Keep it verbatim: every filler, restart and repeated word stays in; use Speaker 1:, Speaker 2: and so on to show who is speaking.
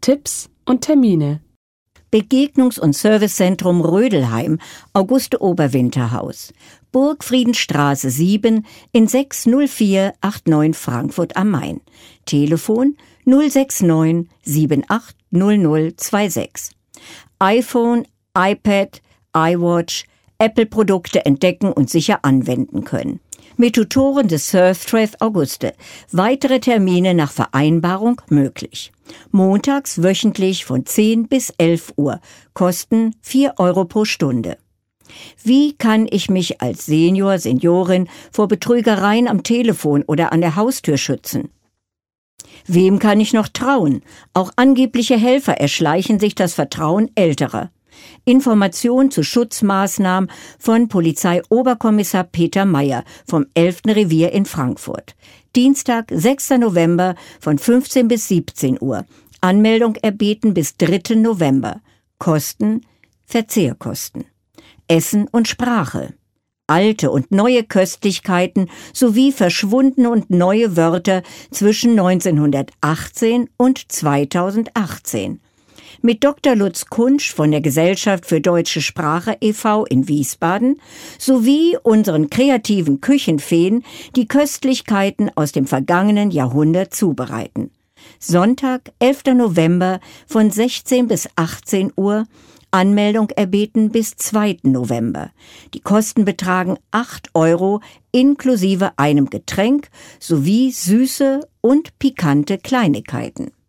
Speaker 1: Tipps und Termine.
Speaker 2: Begegnungs- und Servicezentrum Rödelheim, Auguste Oberwinterhaus, Burgfriedenstraße sieben in sechs null vier acht neun Frankfurt am Main. Telefon null sechs neun sieben acht null null zwei sechs. iPhone, iPad, iWatch, Apple-Produkte entdecken und sicher anwenden können. Mit Tutoren des Surftreff Auguste. Weitere Termine nach Vereinbarung möglich. Montags wöchentlich von zehn bis elf Uhr. Kosten vier Euro pro Stunde. Wie kann ich mich als Senior, Seniorin vor Betrügereien am Telefon oder an der Haustür schützen? Wem kann ich noch trauen? Auch angebliche Helfer erschleichen sich das Vertrauen Älterer. Information zu Schutzmaßnahmen von Polizeioberkommissar Peter Meyer vom elften Revier in Frankfurt. Dienstag, sechster November von fünfzehn bis siebzehn Uhr. Anmeldung erbeten bis dritten November. Kosten, Verzehrkosten. Essen und Sprache. Alte und neue Köstlichkeiten sowie verschwundene und neue Wörter zwischen neunzehnhundertachtzehn und zweitausendachtzehn. Mit Doktor Lutz Kunsch von der Gesellschaft für Deutsche Sprache e V in Wiesbaden sowie unseren kreativen Küchenfeen, die Köstlichkeiten aus dem vergangenen Jahrhundert zubereiten. Sonntag, elfter November von sechzehn bis achtzehn Uhr, Anmeldung erbeten bis zweiten November. Die Kosten betragen acht Euro inklusive einem Getränk sowie süße und pikante Kleinigkeiten.